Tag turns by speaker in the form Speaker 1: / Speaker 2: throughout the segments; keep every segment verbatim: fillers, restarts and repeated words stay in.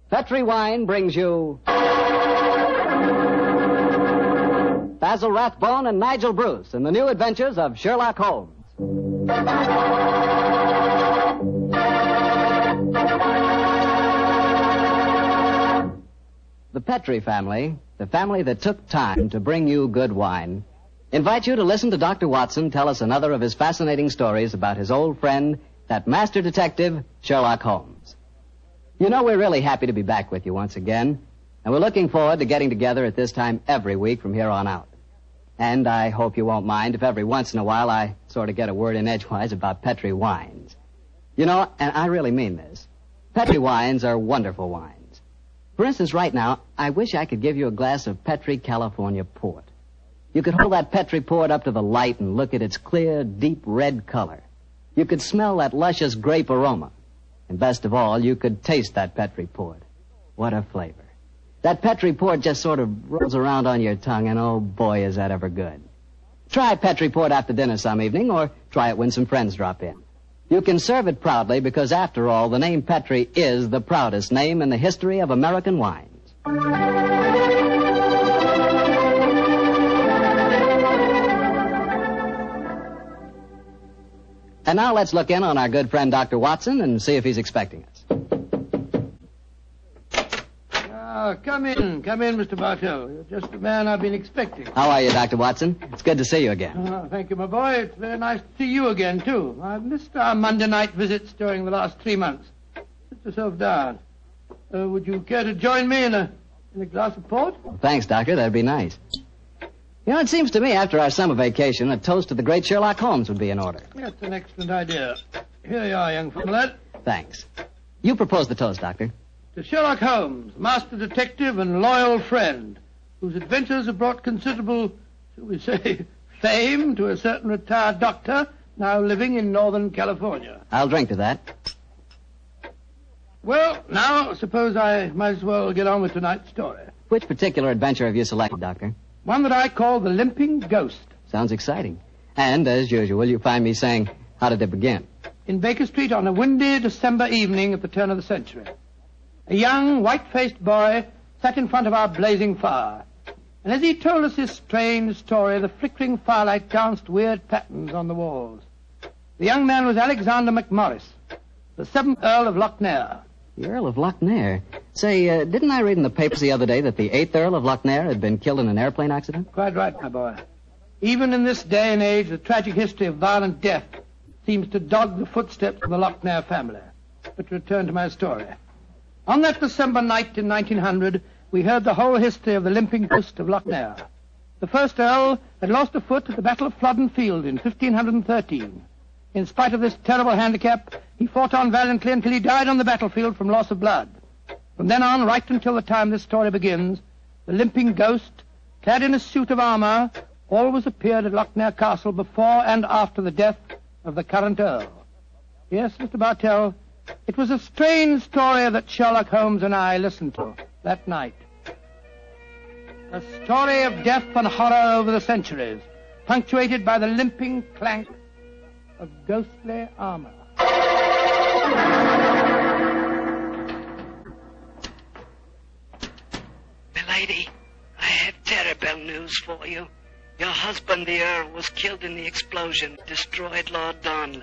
Speaker 1: Petri Wine brings you Basil Rathbone and Nigel Bruce in the new adventures of Sherlock Holmes. The Petri family, the family that took time to bring you good wine, invite you to listen to Doctor Watson tell us another of his fascinating stories about his old friend, that master detective, Sherlock Holmes. You know, we're really happy to be back with you once again, and we're looking forward to getting together at this time every week from here on out. And I hope you won't mind if every once in a while I sort of get a word in edgewise about Petri wines. You know, and I really mean this, Petri wines are wonderful wines. For instance, right now, I wish I could give you a glass of Petri California port. You could hold that Petri port up to the light and look at its clear, deep red color. You could smell that luscious grape aroma. And best of all, you could taste that Petri port. What a flavor. That Petri port just sort of rolls around on your tongue, and oh boy, is that ever good. Try Petri port after dinner some evening, or try it when some friends drop in. You can serve it proudly because, after all, the name Petri is the proudest name in the history of American wines. And now let's look in on our good friend Doctor Watson and see if he's expecting us.
Speaker 2: Ah, come in. Come in, Mister Bartell. You're just the man I've been expecting.
Speaker 1: How are you, Doctor Watson? It's good to see you again.
Speaker 2: Oh, thank you, my boy. It's very nice to see you again, too. I've missed our Monday night visits during the last three months. Sit yourself down. Uh, would you care to join me in a, in a glass of port?
Speaker 1: Well, thanks, Doctor. That'd be nice. You know, it seems to me after our summer vacation, a toast to the great Sherlock Holmes would be in order.
Speaker 2: That's an excellent idea. Here you are, young fellow.
Speaker 1: Thanks. You propose the toast, Doctor.
Speaker 2: To Sherlock Holmes, master detective and loyal friend, whose adventures have brought considerable, shall we say, fame to a certain retired doctor now living in Northern California.
Speaker 1: I'll drink to that.
Speaker 2: Well, now, suppose I might as well get on with tonight's story.
Speaker 1: Which particular adventure have you selected, Doctor?
Speaker 2: One that I call The Limping Ghost.
Speaker 1: Sounds exciting. And, as usual, you find me saying, how did it begin?
Speaker 2: In Baker Street on a windy December evening at the turn of the century. A young, white-faced boy sat in front of our blazing fire. And as he told us his strange story, the flickering firelight danced weird patterns on the walls. The young man was Alexander McMorris, the seventh Earl of Lochnair.
Speaker 1: The Earl of Lochnair? Say, uh, didn't I read in the papers the other day that the eighth Earl of Lochnair had been killed in an airplane accident?
Speaker 2: Quite right, my boy. Even in this day and age, the tragic history of violent death seems to dog the footsteps of the Lochnair family. But to return to my story. On that December night in nineteen hundred, we heard the whole history of the Limping Ghost of Lochnair. The first Earl had lost a foot at the Battle of Flodden Field in fifteen thirteen. In spite of this terrible handicap, he fought on valiantly until he died on the battlefield from loss of blood. From then on, right until the time this story begins, the Limping Ghost, clad in a suit of armor, always appeared at Lochnair Castle before and after the death of the current Earl. Yes, Mister Bartell, it was a strange story that Sherlock Holmes and I listened to that night. A story of death and horror over the centuries, punctuated by the limping clank of ghostly armor.
Speaker 3: Milady, I have terrible news for you. Your husband, the Earl, was killed in the explosion that destroyed Lord Darnley.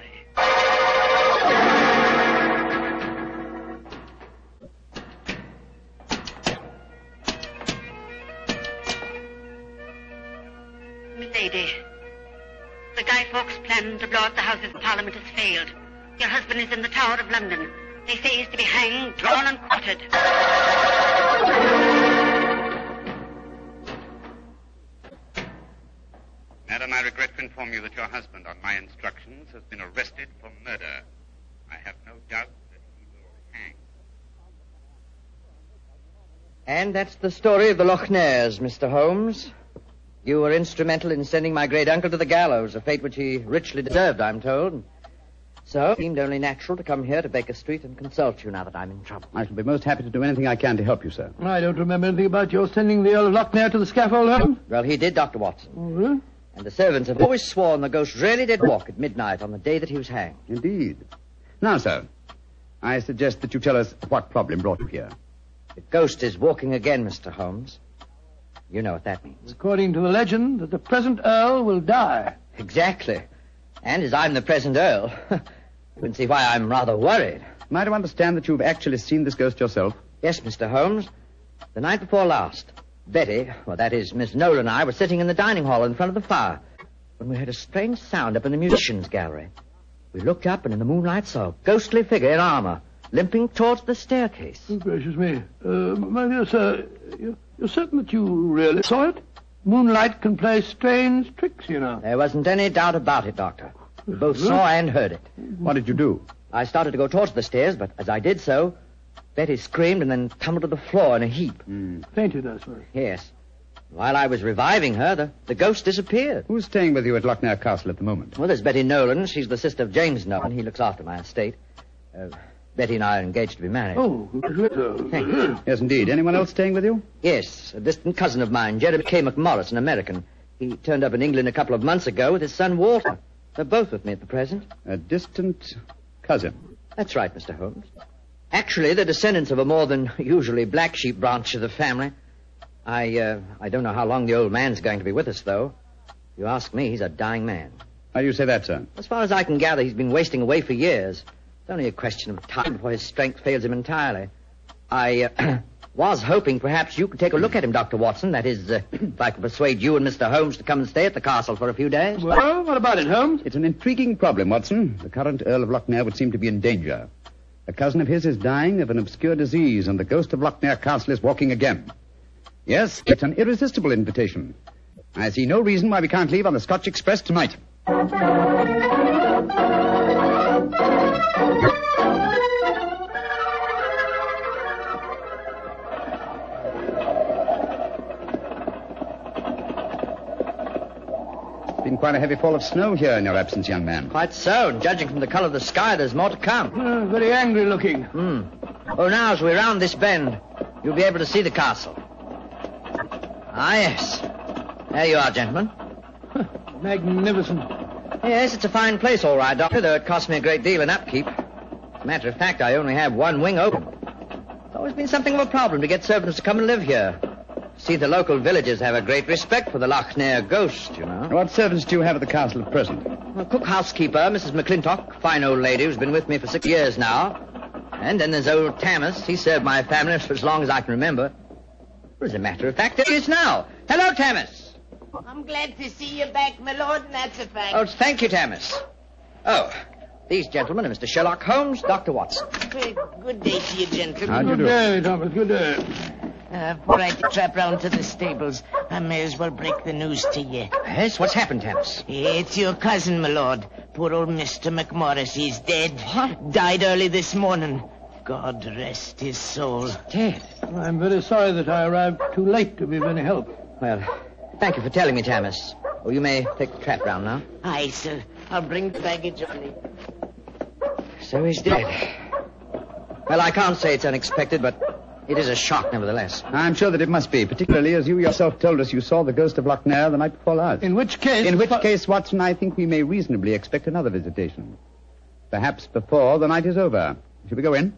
Speaker 4: Milady, the Guy Fawkes plan to blow up the Houses of Parliament has failed. Your husband is in the Tower of London. They say he's to be hanged, drawn and quartered.
Speaker 5: Madam, I regret to inform you that your husband, on my instructions, has been arrested for murder. I have no doubt that he will hang.
Speaker 6: And that's the story of the Lochnairs, Mister Holmes. You were instrumental in sending my great uncle to the gallows, a fate which he richly deserved, I'm told. So it seemed only natural to come here to Baker Street and consult you now that I'm in trouble.
Speaker 7: I shall be most happy to do anything I can to help you, sir.
Speaker 2: I don't remember anything about your sending the Earl of Lochnair to the scaffold, Holmes.
Speaker 6: Well, he did, Doctor Watson.
Speaker 2: Oh, really?
Speaker 6: And the servants have always sworn the ghost really did walk at midnight on the day that he was hanged.
Speaker 7: Indeed. Now, sir, I suggest that you tell us what problem brought you here.
Speaker 6: The ghost is walking again, Mister Holmes. You know what that means.
Speaker 2: According to the legend, that the present Earl will die.
Speaker 6: Exactly. And as I'm the present Earl, you can see why I'm rather worried.
Speaker 7: Am I to understand that you've actually seen this ghost yourself?
Speaker 6: Yes, Mister Holmes. The night before last, Betty, well, that is, Miss Nolan and I were sitting in the dining hall in front of the fire when we heard a strange sound up in the musicians' gallery. We looked up and in the moonlight saw a ghostly figure in armor limping towards the staircase.
Speaker 2: Oh, gracious me. Uh, my dear sir, you're, you're certain that you really saw it? Moonlight can play strange tricks, you know.
Speaker 6: There wasn't any doubt about it, Doctor. We both saw and heard it.
Speaker 7: What did you do?
Speaker 6: I started to go towards the stairs, but as I did so, Betty screamed and then tumbled to the floor in a heap.
Speaker 7: Mm.
Speaker 2: Fainted, I suppose.
Speaker 6: Yes. While I was reviving her, the, the ghost disappeared.
Speaker 7: Who's staying with you at Lochnair Castle at the moment?
Speaker 6: Well, there's Betty Nolan. She's the sister of James Nolan. He looks after my estate. Uh, Betty and I are engaged to be married.
Speaker 2: Oh, congratulations.
Speaker 6: Thank you.
Speaker 7: Yes, indeed. Anyone else staying with you?
Speaker 6: Yes, a distant cousin of mine, Jeremy K. McMorris, an American. He turned up in England a couple of months ago with his son Walter. They're both with me at the present.
Speaker 7: A distant cousin.
Speaker 6: That's right, Mister Holmes. Actually, they're descendants of a more than usually black sheep branch of the family. I, uh, I don't know how long the old man's going to be with us, though. If you ask me, he's a dying man.
Speaker 7: How do you say that, sir?
Speaker 6: As far as I can gather, he's been wasting away for years. It's only a question of time before his strength fails him entirely. I uh, was hoping perhaps you could take a look at him, Doctor Watson. That is, uh, if I could persuade you and Mister Holmes to come and stay at the castle for a few days.
Speaker 2: Well, what about it, Holmes?
Speaker 7: It's an intriguing problem, Watson. The current Earl of Lochnair would seem to be in danger. A cousin of his is dying of an obscure disease, and the ghost of Lochnair Castle is walking again. Yes, it's an irresistible invitation. I see no reason why we can't leave on the Scotch Express tonight. Been quite a heavy fall of snow here in your absence, young man.
Speaker 6: Quite so, and judging from the colour of the sky, there's more to come.
Speaker 2: Uh, very angry looking.
Speaker 6: Hmm. Oh, now, as we round this bend, you'll be able to see the castle. Ah, yes. There you are, gentlemen.
Speaker 2: Magnificent.
Speaker 6: Yes, it's a fine place, all right, Doctor, though it cost me a great deal in upkeep. As a matter of fact, I only have one wing open. It's always been something of a problem to get servants to come and live here. See, the local villagers have a great respect for the Lochnair ghost, you know.
Speaker 7: What servants do you have at the castle at present?
Speaker 6: Well, cook housekeeper, Missus McClintock, fine old lady who's been with me for six years now. And then there's old Tammas. He served my family for as long as I can remember. Well, as a matter of fact, there he is now. Hello, Tammas.
Speaker 8: I'm glad to see you back, my lord, and that's a fact.
Speaker 6: Oh, thank you, Tammas. Oh, these gentlemen are Mister Sherlock Holmes, Doctor Watson.
Speaker 8: Well, good day to you, gentlemen.
Speaker 7: How do you
Speaker 2: Good
Speaker 7: do?
Speaker 2: day, Thomas. Good day.
Speaker 8: Uh, before I trap round to the stables, I may as well break the news to you.
Speaker 6: Yes, what's happened, Tammas?
Speaker 8: It's your cousin, my lord. Poor old Mister McMorris. He's dead. What? Died early this morning. God rest his soul.
Speaker 6: Dead.
Speaker 2: I'm very sorry that I arrived too late to be of any help.
Speaker 6: Well, thank you for telling me, Tammas. Oh, you may take the trap round now.
Speaker 8: Aye, sir. I'll bring the baggage only.
Speaker 6: So he's dead. Well, I can't say it's unexpected, but it is a shock, nevertheless.
Speaker 7: I'm sure that it must be, particularly as you yourself told us you saw the ghost of Lochnair the night before last.
Speaker 2: In which case...
Speaker 7: In which case, Watson, I think we may reasonably expect another visitation. Perhaps before the night is over. Shall we go in?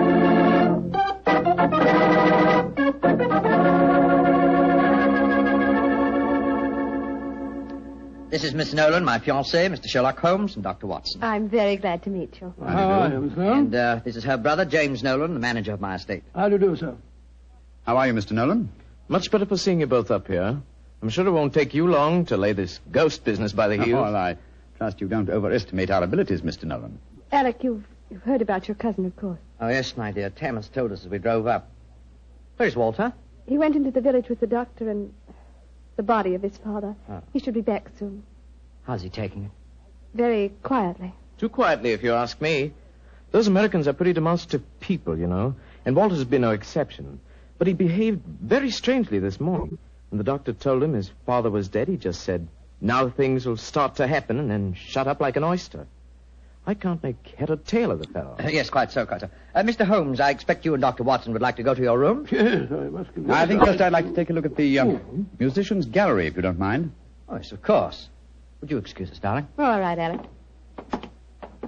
Speaker 6: This is Miss Nolan, my fiancée, Mister Sherlock Holmes, and Doctor Watson.
Speaker 9: I'm very glad to meet you.
Speaker 2: How are you, Miss Nolan?
Speaker 6: And uh, this is her brother, James Nolan, the manager of my estate.
Speaker 2: How do you do, sir?
Speaker 7: How are you, Mister Nolan?
Speaker 10: Much better for seeing you both up here. I'm sure it won't take you long to lay this ghost business by the heels.
Speaker 7: Oh, well, I trust you don't overestimate our abilities, Mister Nolan.
Speaker 9: Alec, you've, you've heard about your cousin, of course.
Speaker 6: Oh, yes, my dear. Tammas told us as we drove up. Where's Walter?
Speaker 9: He went into the village with the doctor and the body of his father.
Speaker 6: Oh.
Speaker 9: He should be back soon.
Speaker 6: How's he taking it?
Speaker 9: Very quietly.
Speaker 10: Too quietly, if you ask me. Those Americans are pretty demonstrative people, you know, and Walter's been no exception. But he behaved very strangely this morning. When the doctor told him his father was dead, he just said, now things will start to happen, and then shut up like an oyster. I can't make head or tail of the fellow.
Speaker 6: Uh, yes, quite so, quite so. Uh, Mister Holmes, I expect you and Doctor Watson would like to go to your room.
Speaker 2: Yes, I must confess.
Speaker 7: I think first I'd like to take a look at the um, musician's gallery, if you don't mind.
Speaker 6: Oh, yes, of course. Would you excuse us, darling?
Speaker 9: All right, Alec.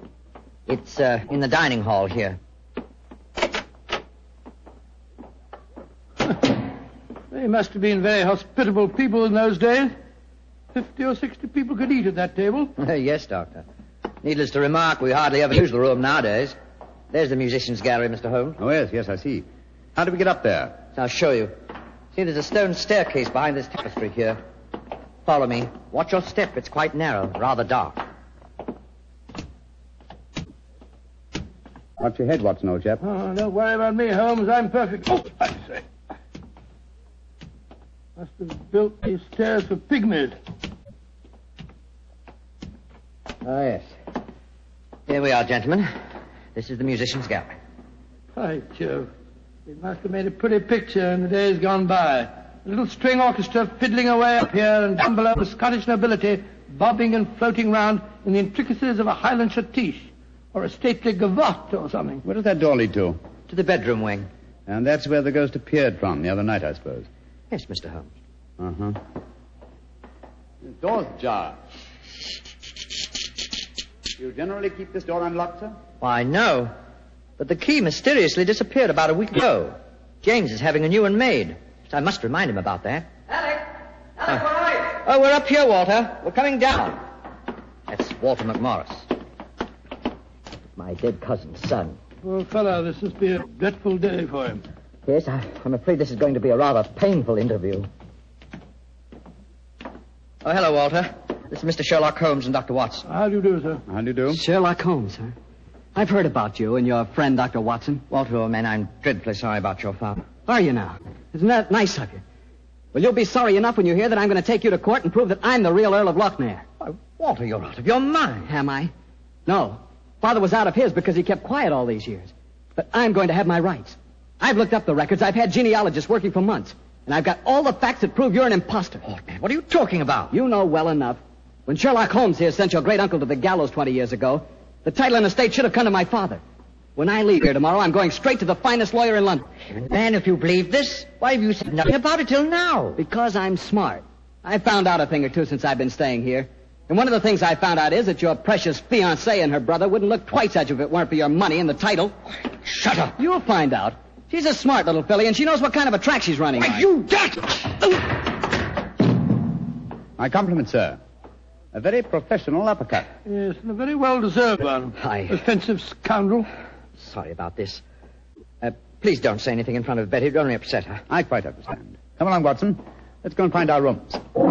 Speaker 6: It's uh, in the dining hall here.
Speaker 2: They must have been very hospitable people in those days. Fifty or sixty people could eat at that table.
Speaker 6: Yes, Doctor. Needless to remark, we hardly ever use the room nowadays. There's the musicians' gallery, Mister Holmes.
Speaker 7: Oh, yes, yes, I see. How do we get up there?
Speaker 6: I'll show you. See, there's a stone staircase behind this tapestry here. Follow me. Watch your step. It's quite narrow, rather dark.
Speaker 7: Watch your head, Watson, old chap.
Speaker 2: Oh, don't worry about me, Holmes. I'm perfect. Oh, I say. Must have built these stairs for pygmies.
Speaker 6: Oh, yes. Here we are, gentlemen. This is the musicians' gallery.
Speaker 2: By Jove. They must have made a pretty picture in the days gone by. A little string orchestra fiddling away up here, and down below the Scottish nobility bobbing and floating round in the intricacies of a Highland schottische or a stately gavotte or something.
Speaker 7: Where does that door lead to?
Speaker 6: To the bedroom wing.
Speaker 7: And that's where the ghost appeared from the other night, I suppose.
Speaker 6: Yes, Mister Holmes.
Speaker 7: Uh-huh. The door's ajar. Do you generally keep this door unlocked, sir?
Speaker 6: Why, no. But the key mysteriously disappeared about a week ago. James is having a new one made. So I must remind him about that.
Speaker 11: Alec! Alec, where are you?
Speaker 6: Oh, we're up here, Walter. We're coming down. That's Walter McMorris. My dead cousin's son.
Speaker 2: Poor fellow, this must be a dreadful day for him.
Speaker 6: Yes, I, I'm afraid this is going to be a rather painful interview. Oh, hello, Walter. This is Mister Sherlock Holmes and Doctor Watson.
Speaker 2: How do you do, sir?
Speaker 7: How do you do?
Speaker 1: Sherlock Holmes, sir. I've heard about you and your friend, Doctor Watson.
Speaker 6: Walter, old man, I'm dreadfully sorry about your father.
Speaker 1: Are you now? Isn't that nice of you? Well, you'll be sorry enough when you hear that I'm going to take you to court and prove that I'm the real Earl of Lochnair.
Speaker 6: Why, Walter, you're out of your mind.
Speaker 1: Am I? No. Father was out of his because he kept quiet all these years. But I'm going to have my rights. I've looked up the records. I've had genealogists working for months. And I've got all the facts that prove you're an imposter.
Speaker 6: Oh, man, what are you talking about?
Speaker 1: You know well enough. When Sherlock Holmes here sent your great-uncle to the gallows twenty years ago, the title and estate should have come to my father. When I leave here tomorrow, I'm going straight to the finest lawyer in London.
Speaker 6: Man, if you believe this, why have you said nothing about it till now?
Speaker 1: Because I'm smart. I found out a thing or two since I've been staying here. And one of the things I found out is that your precious fiancée and her brother wouldn't look twice at you if it weren't for your money and the title.
Speaker 6: Shut up.
Speaker 1: You'll find out. She's a smart little filly, and she knows what kind of a track she's running
Speaker 6: Why,
Speaker 1: on.
Speaker 6: you dirt!
Speaker 7: My compliments, sir. A very professional uppercut.
Speaker 2: Yes, and a very well-deserved one.
Speaker 6: I...
Speaker 2: Offensive scoundrel.
Speaker 6: Sorry about this. Uh, please don't say anything in front of Betty. It'd only upset her.
Speaker 7: I quite understand. Come along, Watson. Let's go and find our rooms.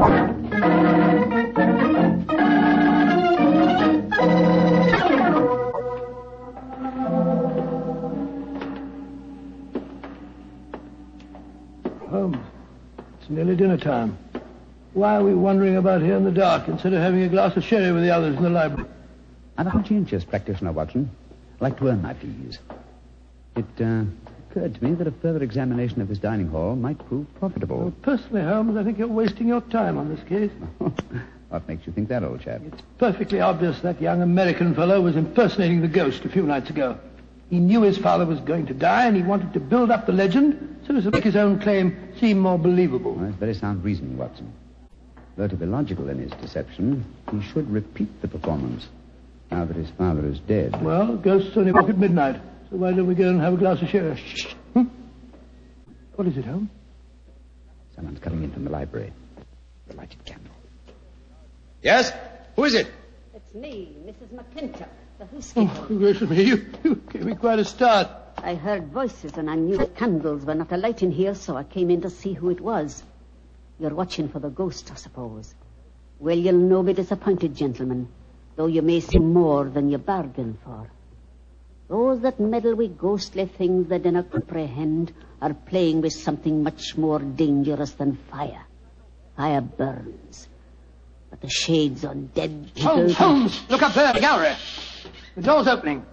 Speaker 2: Holmes, it's nearly dinner time. Why are we wandering about here in the dark instead of having a glass of sherry with the others in the library?
Speaker 7: I'm a conscientious practitioner, Watson. I like to earn my fees. It uh, occurred to me that a further examination of this dining hall might prove profitable.
Speaker 2: Well, personally, Holmes, I think you're wasting your time on this case.
Speaker 7: What makes you think that, old chap?
Speaker 2: It's perfectly obvious that young American fellow was impersonating the ghost a few nights ago. He knew his father was going to die, and he wanted to build up the legend so as to make his own claim seem more believable.
Speaker 7: Well, that's very sound reasoning, Watson. Though to be logical in his deception, he should repeat the performance now that his father is dead.
Speaker 2: Well, ghosts only walk at midnight, so why don't we go and have a glass of sherry? Shh. Hmm? What is it, Holmes?
Speaker 7: Someone's coming in from the library. The lighted candle.
Speaker 10: Yes? Who is it?
Speaker 4: It's me, Missus McClintock, the housekeeper.
Speaker 2: Oh, gracious me, you, you gave me quite a start.
Speaker 4: I heard voices and I knew the candles were not alight in here, so I came in to see who it was. You're watching for the ghost, I suppose. Well, you'll no be disappointed, gentlemen, though you may see more than you bargained for. Those that meddle with ghostly things they dinna comprehend are playing with something much more dangerous than fire. Fire burns. But the shades on dead people...
Speaker 2: Holmes, Holmes! Look up there, the gallery. The door's opening.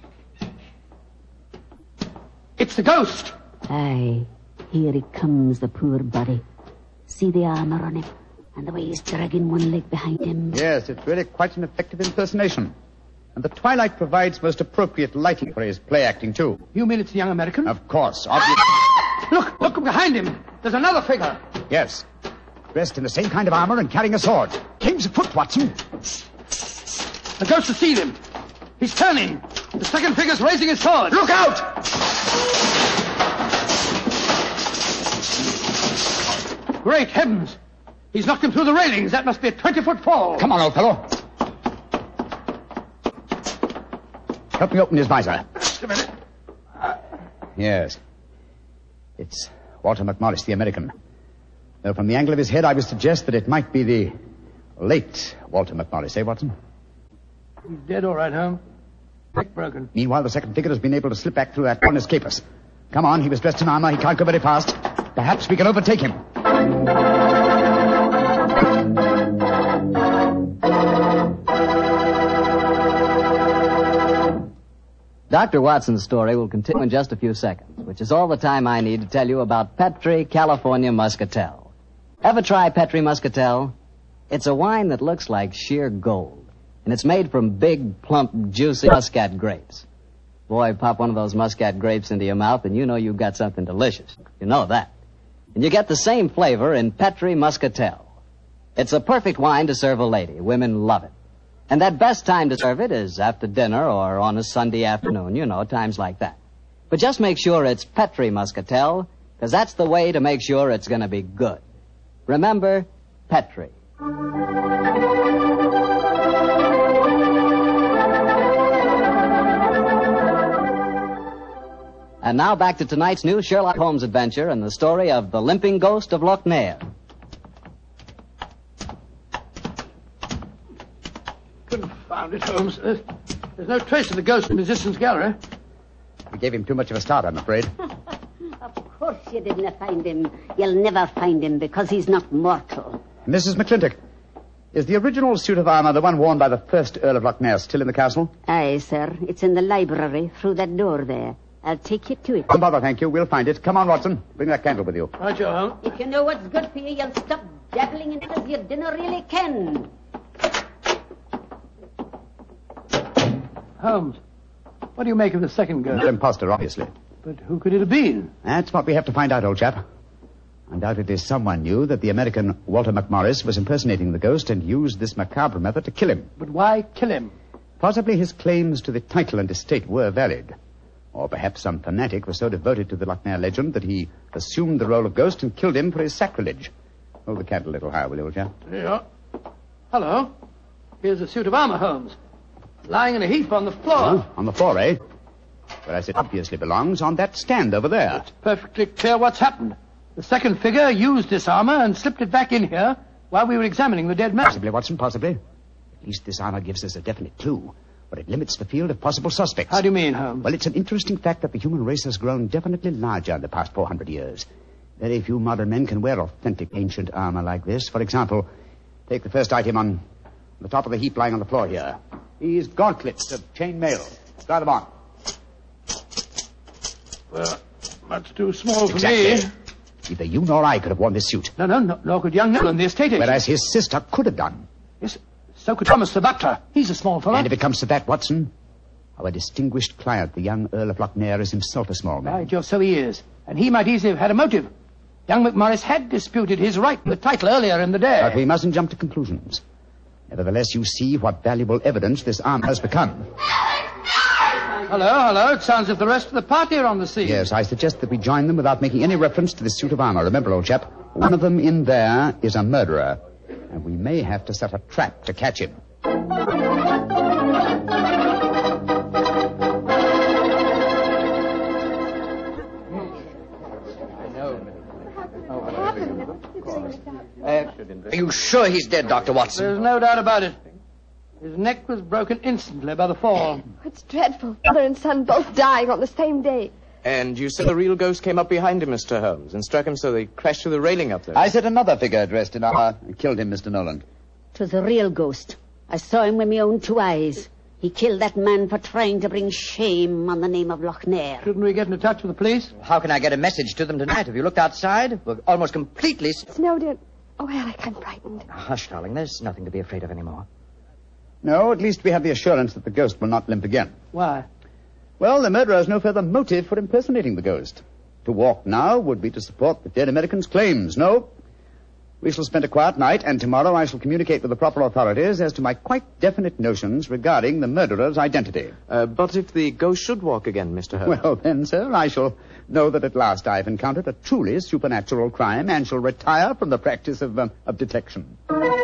Speaker 2: It's the ghost.
Speaker 4: Aye, here he comes, the poor body. See the armor on him, and the way he's dragging one leg behind him.
Speaker 7: Yes, it's really quite an effective impersonation. And the twilight provides most appropriate lighting for his play acting, too.
Speaker 2: You mean it's the young American?
Speaker 7: Of course, obviously.
Speaker 2: Look, look behind him. There's another figure.
Speaker 7: Yes. Dressed in the same kind of armor and carrying a sword. Game's afoot, Watson.
Speaker 2: The ghost has seen him. He's turning. The second figure's raising his sword.
Speaker 7: Look out!
Speaker 2: Great heavens! He's knocked him through the railings. That must be a twenty-foot fall.
Speaker 7: Come on, old fellow. Help me open his visor.
Speaker 2: Just a minute.
Speaker 7: Yes. It's Walter McMorris, the American. Though from the angle of his head, I would suggest that it might be the late Walter McMorris, eh, Watson?
Speaker 2: He's dead, all right, Holmes. Neck broken.
Speaker 7: Meanwhile, the second figure has been able to slip back through that door and escape us. Come on, he was dressed in armor. He can't go very fast. Perhaps we can overtake him.
Speaker 1: Doctor Watson's story will continue in just a few seconds, which is all the time I need to tell you about Petri California Muscatel. Ever try Petri Muscatel? It's a wine that looks like sheer gold, and it's made from big, plump, juicy Muscat grapes. Boy, pop one of those Muscat grapes into your mouth, and you know you've got something delicious. You know that. And you get the same flavor in Petri Muscatel. It's a perfect wine to serve a lady. Women love it. And that best time to serve it is after dinner or on a Sunday afternoon, you know, times like that. But just make sure it's Petri Muscatel, because that's the way to make sure it's going to be good. Remember, Petri. And now back to tonight's new Sherlock Holmes adventure and the story of the limping ghost of Lochnair.
Speaker 2: Confound it, Holmes. There's, there's no trace of the ghost in Musician's Gallery.
Speaker 7: We gave him too much of a start, I'm afraid.
Speaker 4: Of course you didn't find him. You'll never find him because he's not mortal.
Speaker 7: Missus McClintock, is the original suit of armor, the one worn by the first Earl of Lochnair, still in the castle?
Speaker 4: Aye, sir. It's in the library through that door there. I'll take you to it.
Speaker 7: Don't bother, thank you. We'll find it. Come on, Watson. Bring that candle with you.
Speaker 2: Right, you Holmes.
Speaker 4: If you know what's good for you, you'll stop dabbling in it as your dinner really can.
Speaker 2: Holmes, what do you make of the second ghost?
Speaker 7: An imposter, obviously.
Speaker 2: But who could it have been?
Speaker 7: That's what we have to find out, old chap. Undoubtedly someone knew that the American Walter McMorris was impersonating the ghost and used this macabre method to kill him.
Speaker 2: But why kill him?
Speaker 7: Possibly his claims to the title and estate were valid. Or perhaps some fanatic was so devoted to the Lochnair legend that he assumed the role of ghost and killed him for his sacrilege. Hold the candle a little higher, will you, old chap?
Speaker 2: Yeah. Hello. Here's a suit of armor, Holmes. Lying in a heap on the floor.
Speaker 7: Oh, on the floor, eh? Whereas it obviously belongs on that stand over there.
Speaker 2: It's perfectly clear what's happened. The second figure used this armor and slipped it back in here while we were examining the dead man.
Speaker 7: Possibly, Watson, possibly. At least this armor gives us a definite clue. But it limits the field of possible suspects.
Speaker 2: How do you mean, Holmes?
Speaker 7: Well, it's an interesting fact that the human race has grown definitely larger in the past four hundred years. Very few modern men can wear authentic ancient armor like this. For example, take the first item on the top of the heap lying on the floor here. These gauntlets of chain mail. Try them on.
Speaker 2: Well, that's too small for
Speaker 7: exactly.
Speaker 2: me.
Speaker 7: Neither you nor I could have worn this suit.
Speaker 2: No, no, no, nor could young Nolan, the estate agent.
Speaker 7: Whereas his sister could have done.
Speaker 2: Yes, so could Thomas the butler. He's a small fellow.
Speaker 7: And if it comes to that, Watson, our distinguished client, the young Earl of Lochnair, is himself a small man.
Speaker 2: By Jove, so he is. And he might easily have had a motive. Young McMorris had disputed his right to the title earlier in the day.
Speaker 7: But we mustn't jump to conclusions. Nevertheless, you see what valuable evidence this armor has become.
Speaker 2: Hello, hello. It sounds as if the rest of the party are on the scene.
Speaker 7: Yes, I suggest that we join them without making any reference to this suit of armor. Remember, old chap, one of them in there is a murderer. And we may have to set a trap to catch him.
Speaker 6: Uh, are you sure he's dead, Doctor Watson?
Speaker 2: There's no doubt about it. His neck was broken instantly by the fall.
Speaker 9: It's dreadful. Father and son both dying on the same day.
Speaker 10: And you said the real ghost came up behind him, Mister Holmes, and struck him so they crashed through the railing up there.
Speaker 7: I said another figure dressed in armor and killed him, Mister Nolan.
Speaker 4: It was a real ghost. I saw him with my own two eyes. He killed that man for trying to bring shame on the name of Lochnair.
Speaker 2: Shouldn't we get into touch with the police?
Speaker 6: How can I get a message to them tonight? Have you looked outside? We're almost completely...
Speaker 9: Snowed in. Oh, Alec, I'm frightened.
Speaker 6: Hush, darling. There's nothing to be afraid of anymore.
Speaker 7: No, at least we have the assurance that the ghost will not limp again.
Speaker 2: Why?
Speaker 7: Well, the murderer has no further motive for impersonating the ghost. To walk now would be to support the dead American's claims. No, We shall spend a quiet night, and tomorrow I shall communicate with the proper authorities as to my quite definite notions regarding the murderer's identity.
Speaker 10: Uh, but if the ghost should walk again, Mister Holmes?
Speaker 7: Well, then, sir, I shall know that at last I have encountered a truly supernatural crime and shall retire from the practice of, um, of detection.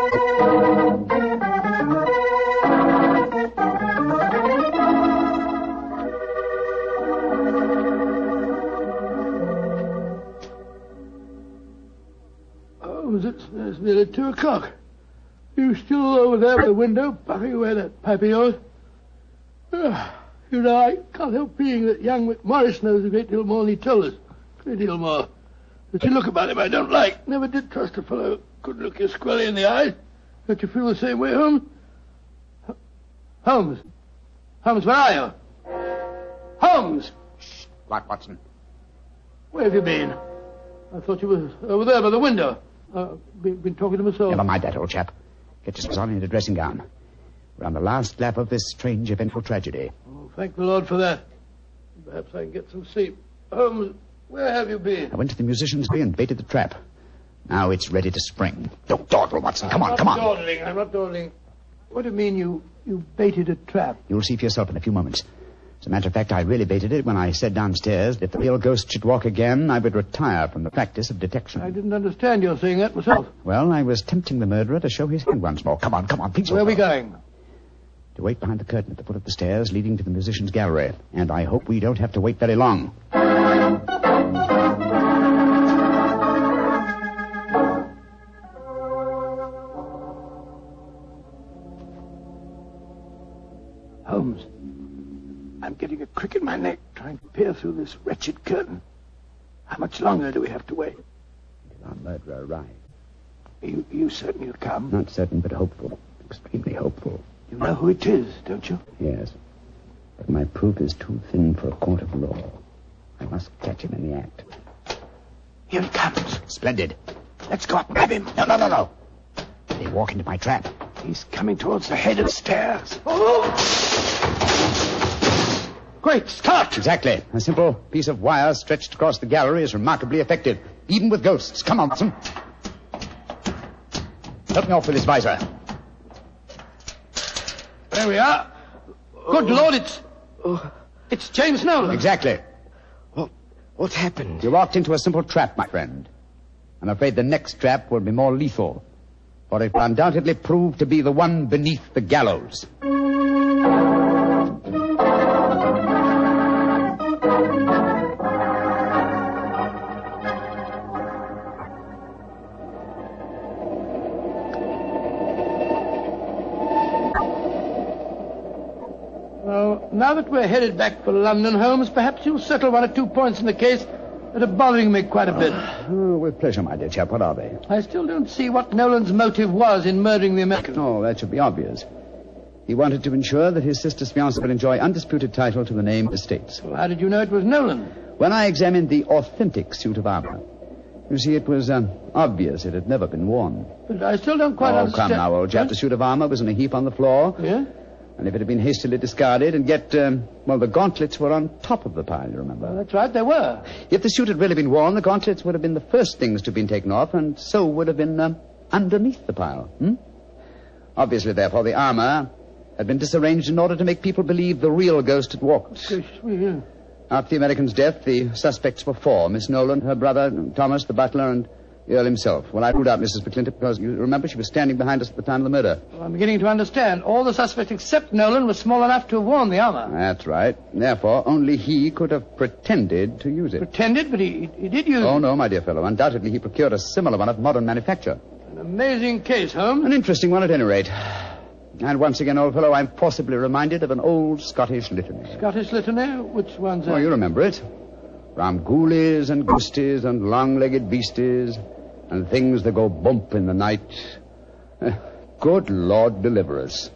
Speaker 2: It's, it's nearly two o'clock. You still over there by the window, puffing away that pipe of yours? Uh, you know, I can't help feeling that young McMorris knows a great deal more than he told us. A great deal more. There's a look about him I don't like. Never did trust a fellow who couldn't look you squarely in the eye. Don't you feel the same way, Holmes? Holmes? Holmes, where are you? Holmes!
Speaker 7: Shh. What, Watson?
Speaker 2: Where have you been? I thought you were over there by the window. Uh, been, been talking to myself.
Speaker 7: Never mind that, old chap. Get yourself on in a dressing gown. We're on the last lap of this strange, eventful tragedy.
Speaker 2: Oh, thank the Lord for that. Perhaps I can get some sleep. Holmes, where have you been?
Speaker 7: I went to the musician's bay and baited the trap. Now it's ready to spring. Don't dawdle, Watson. Come on, come on.
Speaker 2: I'm not dawdling. I'm not dawdling. What do you mean you, you baited a trap?
Speaker 7: You'll see for yourself in a few moments. As a matter of fact, I really baited it when I said downstairs that if the real ghost should walk again, I would retire from the practice of detection.
Speaker 2: I didn't understand your saying that myself.
Speaker 7: Well, I was tempting the murderer to show his hand once more. Come on, come on, please.
Speaker 2: Where are we going?
Speaker 7: To wait behind the curtain at the foot of the stairs leading to the musician's gallery. And I hope we don't have to wait very long.
Speaker 2: Holmes. I'm getting a crick in my neck trying to peer through this wretched curtain. How much longer do we have to wait?
Speaker 7: Until our murderer arrives.
Speaker 2: You, you certain you'll come?
Speaker 7: Not certain, but hopeful. Extremely hopeful.
Speaker 2: You know who it is, don't you?
Speaker 7: Yes. But my proof is too thin for a court of law. I must catch him in the act.
Speaker 2: Here he comes.
Speaker 7: Splendid.
Speaker 2: Let's go up and grab him.
Speaker 7: No, no, no, no. They walk into my trap.
Speaker 2: He's coming towards the head of the stairs. Oh! Great Scott!
Speaker 7: Exactly. A simple piece of wire stretched across the gallery is remarkably effective, even with ghosts. Come on, Watson. Help me off with this visor.
Speaker 2: There we are. Good Lord, it's... It's James Nolan.
Speaker 7: Exactly.
Speaker 10: What, what happened?
Speaker 7: You walked into a simple trap, my friend. I'm afraid the next trap will be more lethal, for it will undoubtedly prove to be the one beneath the gallows.
Speaker 2: Now that we're headed back for London, Holmes, perhaps you'll settle one or two points in the case that are bothering me quite a bit.
Speaker 7: Oh, with pleasure, my dear chap. What are they?
Speaker 2: I still don't see what Nolan's motive was in murdering the American.
Speaker 7: Oh, that should be obvious. He wanted to ensure that his sister's fiancé would enjoy undisputed title to the name estates.
Speaker 2: Well, how did you know it was Nolan?
Speaker 7: When I examined the authentic suit of armor, you see, it was um, obvious it had never been worn.
Speaker 2: But I still don't quite
Speaker 7: oh,
Speaker 2: understand.
Speaker 7: Oh, come now, old chap. The suit of armor was in a heap on the floor.
Speaker 2: Yeah?
Speaker 7: And if it had been hastily discarded, and yet, um, well, the gauntlets were on top of the pile, you remember?
Speaker 2: Well, that's right, they were.
Speaker 7: If the suit had really been worn, the gauntlets would have been the first things to have been taken off, and so would have been um, underneath the pile. Hmm? Obviously, therefore, the armor had been disarranged in order to make people believe the real ghost had walked.
Speaker 2: Yeah.
Speaker 7: After the American's death, the suspects were four. Miss Nolan, her brother, Thomas, the butler, and the Earl himself. Well, I ruled out Missus McClintock because, you remember, she was standing behind us at the time of the murder.
Speaker 2: Well, I'm beginning to understand. All the suspects except Nolan were small enough to have worn the armor.
Speaker 7: That's right. Therefore, only he could have pretended to use it.
Speaker 2: Pretended? But he, he did use
Speaker 7: oh,
Speaker 2: it.
Speaker 7: Oh, no, my dear fellow. Undoubtedly, he procured a similar one of modern manufacture.
Speaker 2: An amazing case, Holmes.
Speaker 7: An interesting one, at any rate. And once again, old fellow, I'm forcibly reminded of an old Scottish litany.
Speaker 2: Scottish litany? Which one's that?
Speaker 7: Oh, you remember it. From ghoulies and ghosties and long-legged beasties and things that go bump in the night. Uh, good Lord deliver us.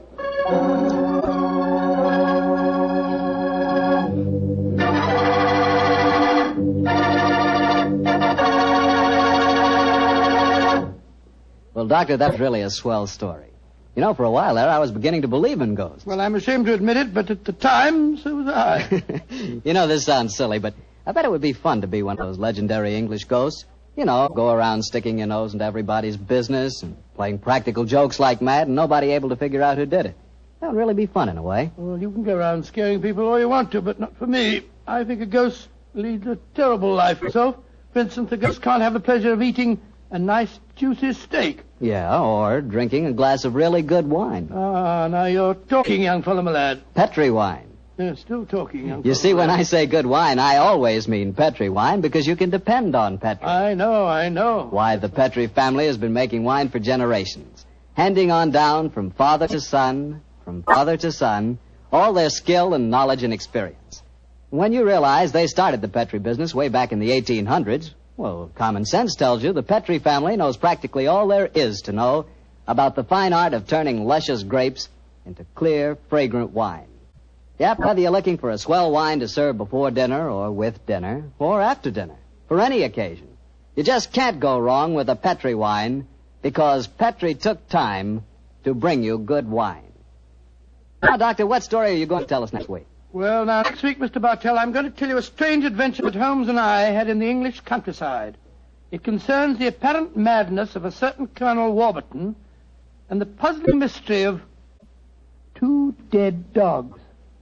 Speaker 1: Well, Doctor, that's really a swell story. You know, for a while there, I was beginning to believe in ghosts.
Speaker 2: Well, I'm ashamed to admit it, but at the time, so was I.
Speaker 1: You know, this sounds silly, but I bet it would be fun to be one of those legendary English ghosts. You know, go around sticking your nose into everybody's business and playing practical jokes like mad and nobody able to figure out who did it. That would really be fun in a way.
Speaker 2: Well, you can go around scaring people all you want to, but not for me. I think a ghost leads a terrible life herself. For instance, a ghost can't have the pleasure of eating a nice, juicy steak.
Speaker 1: Yeah, or drinking a glass of really good wine.
Speaker 2: Ah, now you're talking, young fellow, my lad.
Speaker 1: Petri wine.
Speaker 2: Yeah, still talking, young
Speaker 1: You
Speaker 2: fellow.
Speaker 1: see, when I say good wine, I always mean Petri wine because you can depend on Petri.
Speaker 2: I know, I know.
Speaker 1: Why, the Petri family has been making wine for generations, handing on down from father to son, from father to son, all their skill and knowledge and experience. When you realize they started the Petri business way back in the eighteen hundreds, well, common sense tells you the Petri family knows practically all there is to know about the fine art of turning luscious grapes into clear, fragrant wine. Yep, whether you're looking for a swell wine to serve before dinner or with dinner or after dinner, for any occasion, you just can't go wrong with a Petri wine because Petri took time to bring you good wine. Now, Doctor, what story are you going to tell us next week?
Speaker 2: Well, now, next week, Mister Bartell, I'm going to tell you a strange adventure that Holmes and I had in the English countryside. It concerns the apparent madness of a certain Colonel Warburton and the puzzling mystery of two dead dogs.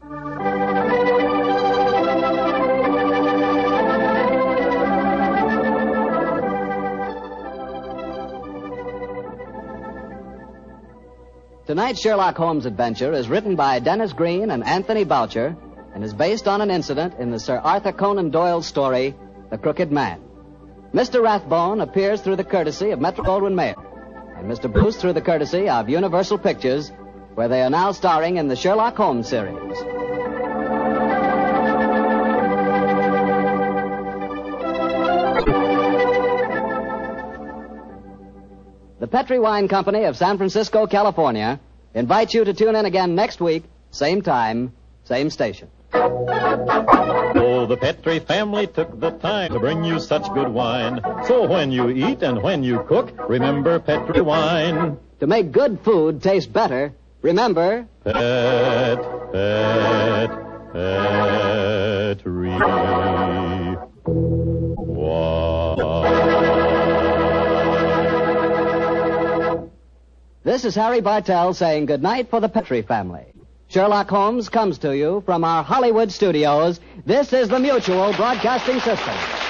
Speaker 1: Tonight's Sherlock Holmes adventure is written by Dennis Green and Anthony Boucher and is based on an incident in the Sir Arthur Conan Doyle story, The Crooked Man. Mister Rathbone appears through the courtesy of Metro-Goldwyn-Mayer, and Mister Bruce through the courtesy of Universal Pictures, where they are now starring in the Sherlock Holmes series. The Petri Wine Company of San Francisco, California, invites you to tune in again next week, same time, same station.
Speaker 12: Oh, the Petri family took the time to bring you such good wine. So when you eat and when you cook, remember Petri wine.
Speaker 1: To make good food taste better, remember...
Speaker 12: Pet, pet, Petri wine.
Speaker 1: This is Harry Bartell saying goodnight for the Petri family. Sherlock Holmes comes to you from our Hollywood studios. This is the Mutual Broadcasting System.